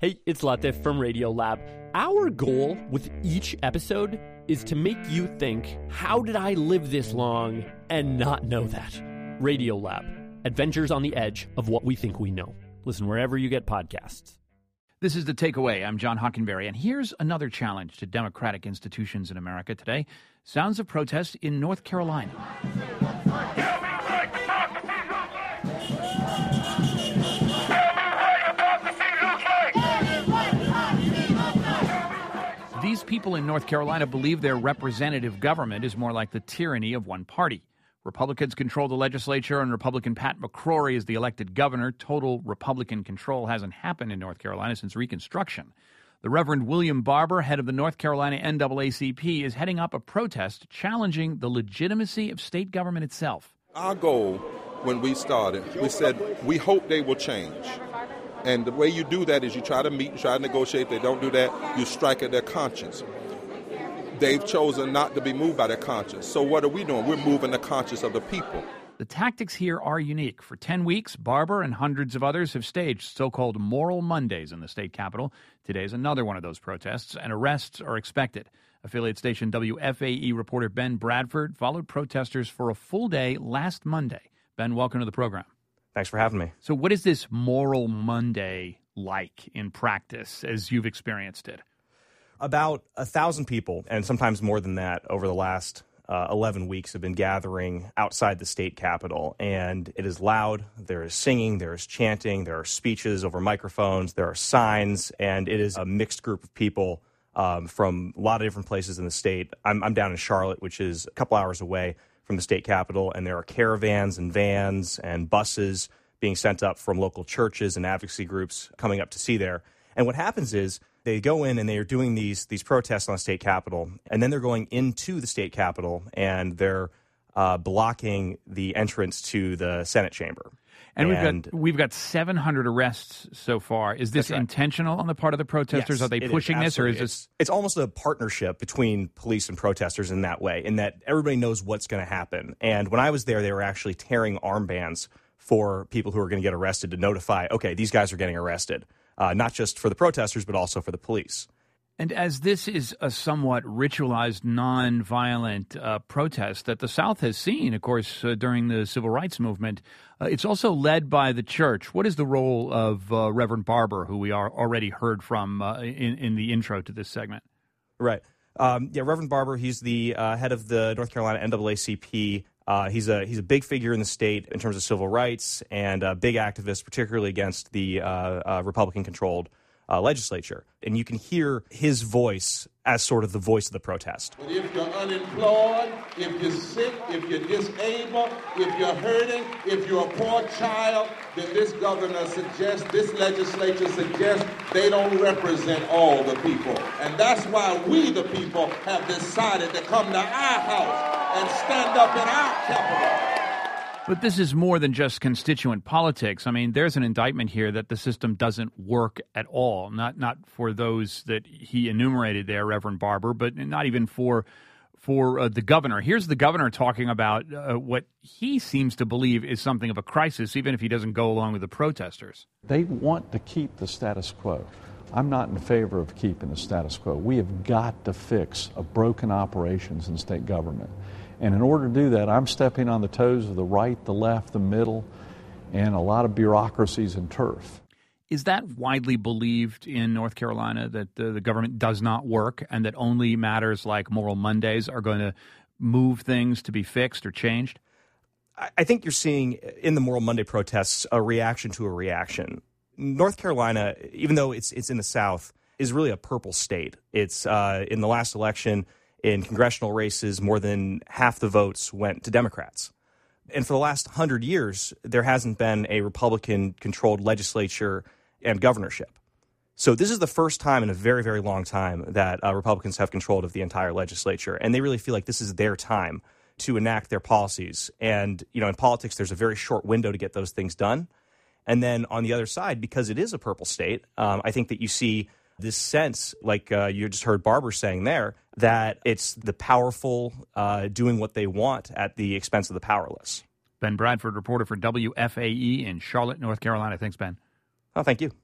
Hey, it's Latif from Radiolab. Our goal with each episode is to make you think, how did I live this long and not know that? Radiolab, adventures on the edge of what we think we know. Listen wherever you get podcasts. This is The Takeaway. I'm John Hockenberry, and here's another challenge to democratic institutions in America today. Sounds of protest in North Carolina. These people in North Carolina believe their representative government is more like the tyranny of one party. Republicans control the legislature, and Republican Pat McCrory is the elected governor. Total Republican control hasn't happened in North Carolina since Reconstruction. The Reverend William Barber, head of the North Carolina NAACP, is heading up a protest challenging the legitimacy of state government itself. Our goal, when we started, we said we hope they will change. And the way you do that is you try to meet, try to negotiate. If they don't do that, you strike at their conscience. They've chosen not to be moved by their conscience. So what are we doing? We're moving the conscience of the people. The tactics here are unique. For 10 weeks, Barber and hundreds of others have staged so-called Moral Mondays in the state capitol. Today is another one of those protests, and arrests are expected. Affiliate station WFAE reporter Ben Bradford followed protesters for a full day last Monday. Ben, welcome to the program. Thanks for having me. So what is this Moral Monday like in practice as you've experienced it? About 1,000 people, and sometimes more than that, over the last 11 weeks have been gathering outside the state capitol. And it is loud. There is singing. There is chanting. There are speeches over microphones. There are signs. And it is a mixed group of people from a lot of different places in the state. I'm down in Charlotte, which is a couple hours away from the state capitol, and there are caravans and vans and buses being sent up from local churches and advocacy groups coming up to see there. And what happens is they go in and they are doing these protests on the state capitol, and then they're going into the state capitol and they're blocking the entrance to the Senate chamber. And we've got 700 arrests so far. Is this intentional on the part of the protesters? Yes, are they pushing this, or is this? It's almost a partnership between police and protesters in that way, in that everybody knows what's going to happen. And when I was there, they were actually tearing armbands for people who are going to get arrested to notify, okay, these guys are getting arrested, not just for the protesters, but also for the police. And as this is a somewhat ritualized, nonviolent protest that the South has seen, of course, during the Civil Rights Movement, it's also led by the church. What is the role of Reverend Barber, who we already heard from in the intro to this segment? Right. Reverend Barber, he's the head of the North Carolina NAACP. He's a big figure in the state in terms of civil rights and a big activist, particularly against the Republican-controlled legislature. And you can hear his voice as sort of the voice of the protest. But if you're unemployed, if you're sick, if you're disabled, if you're hurting, if you're a poor child, then this governor suggests, this legislature suggests they don't represent all the people. And that's why we, the people, have decided to come to our house and stand up in our capital. But this is more than just constituent politics. I mean, there's an indictment here that the system doesn't work at all, not for those that he enumerated there, Reverend Barber, but not even for the governor. Here's the governor talking about what he seems to believe is something of a crisis, even if he doesn't go along with the protesters. They want to keep the status quo. I'm not in favor of keeping the status quo. We have got to fix a broken operations in state government. And in order to do that, I'm stepping on the toes of the right, the left, the middle, and a lot of bureaucracies and turf. Is that widely believed in North Carolina, that the government does not work and that only matters like Moral Mondays are going to move things to be fixed or changed? I think you're seeing in the Moral Monday protests a reaction to a reaction. North Carolina, even though it's in the South, is really a purple state. It's in the last election, in congressional races, more than half the votes went to Democrats. And for the last 100 years, there hasn't been a Republican-controlled legislature and governorship. So this is the first time in a very, very long time that Republicans have control of the entire legislature. And they really feel like this is their time to enact their policies. And, you know, in politics, there's a very short window to get those things done. And then on the other side, because it is a purple state, I think that you see this sense, like you just heard Barber saying there, that it's the powerful doing what they want at the expense of the powerless. Ben Bradford, reporter for WFAE in Charlotte, North Carolina. Thanks, Ben. Oh, thank you.